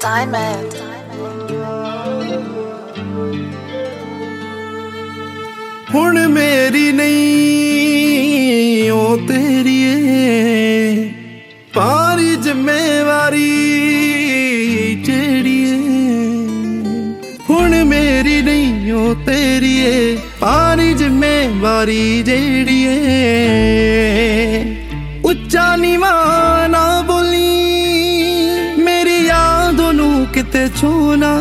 Diamond. हुण मेरी नहीं ओ तेरी है पारी जिम्मेवारी जेड़ी है। हुण मेरी नहीं ओ तेरी है पारी जिम्मेवारी जेड़ी है। उच्चा नीवा ना बोली मेरी यादों नू किते छू ना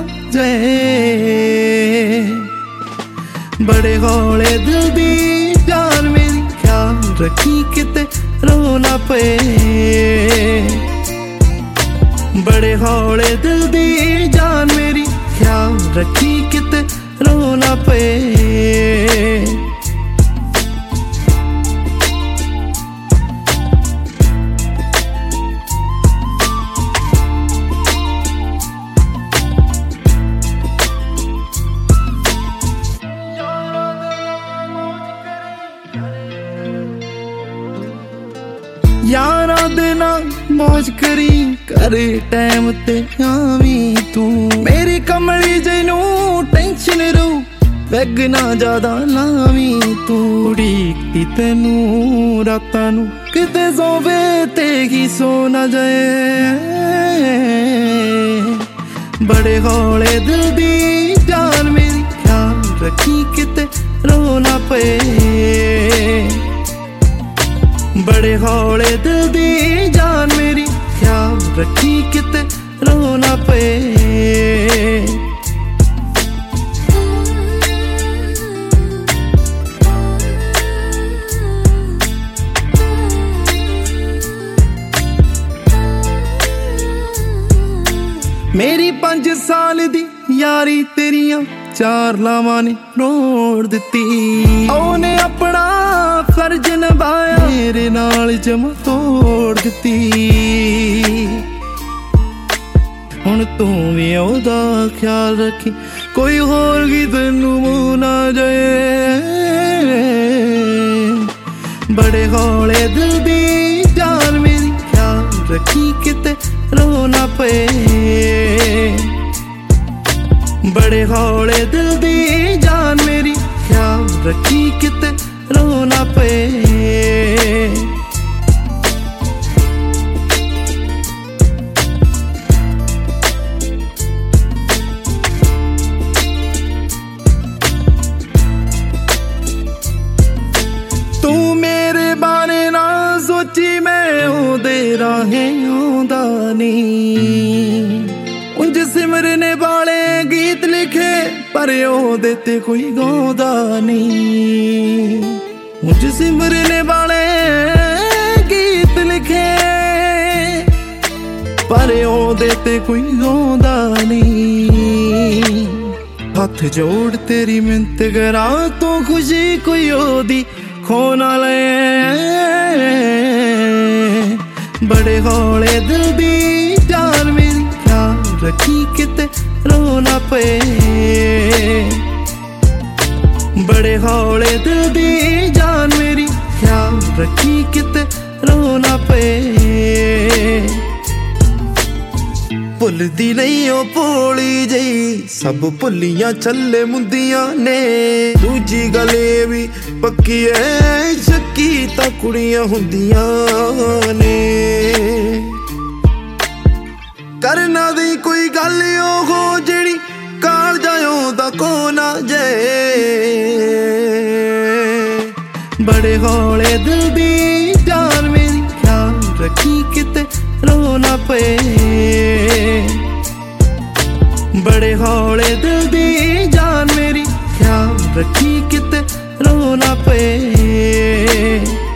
जाए। बड़े हौले दिल दी जान मेरी ख्याल रखी किते रो ना पे। बड़े हौले दिल दी जान मेरी ख्याल रखी किते रो ना पे। यारा दे नाल मौज करी करे टाइम ते आवी तू मेरी कमली जैनू टेंशन रू बैग ना ज्यादा लावी तू। उड़ीकती तेनू रातां नू किते सोवे ते ही सो ना जाए। बड़े हौले दिल दी जान मेरी ख्याल रखी किते रो ना पे। बड़े हौले दिल दी जान मेरी ख्याल रखी किते रो ना पे। मेरी 5 साल दी यारी तेरियां 4 लावां ने रोड़ दिती। ओने अपना फर्ज निभाया मेरे नाल जमा तोड़ दिती। हुण तू भी ओदा ख्याल रखी कोई होर गी तैनू मुँह ना जाए। बड़े हौले दिल दी जान मेरी ख्याल रखी किते रो ना पे। बड़े हौले दिल दी जान मेरी ख्याल रखी किते रो ना पे। तू मेरे बारे ना सोची मैं ओदे राहें आंदा नहीं। उंज सिमरने वाले गीत लिखे पर ओदे ते कोई गांदा नहीं। उंज सिमरने वाले गीत लिखे पर ओदे ते कोई गांदा नहीं। हथ जोड़ तेरी मिन्नत करा तू खुशी कोई ओदी खो ना ले। बड़े हौले दिल दी जान मेरी ख्याल रखी किते रो ना पे। बड़े हौले दिल दी जान मेरी ख्याल रखी किते रो ना पे। भुलदी नहीं ओ भोली जई सब भुलियां छल्ले मुंदियां ने। दूजी गल ए भी पक्की ऐ शक्की तां कुड़ियां हुंदियां ने। करना दी कोई गल ओहो जेड़ी काल जाओ दा को ना जाए। बड़े हौले दिल दी जान मेरी ख्याल रखी किते रो ना पे। बड़े हौले दिल दी जान मेरी ख्याल रखी किते रो ना पे।